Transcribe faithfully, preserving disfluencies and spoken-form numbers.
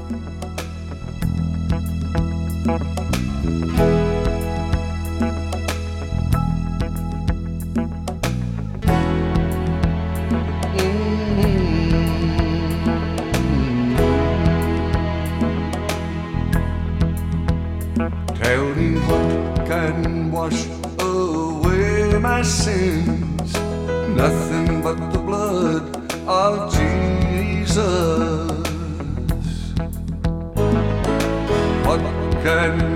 Tell me what can wash away my sins. Nothing but the blood of Jesus. What can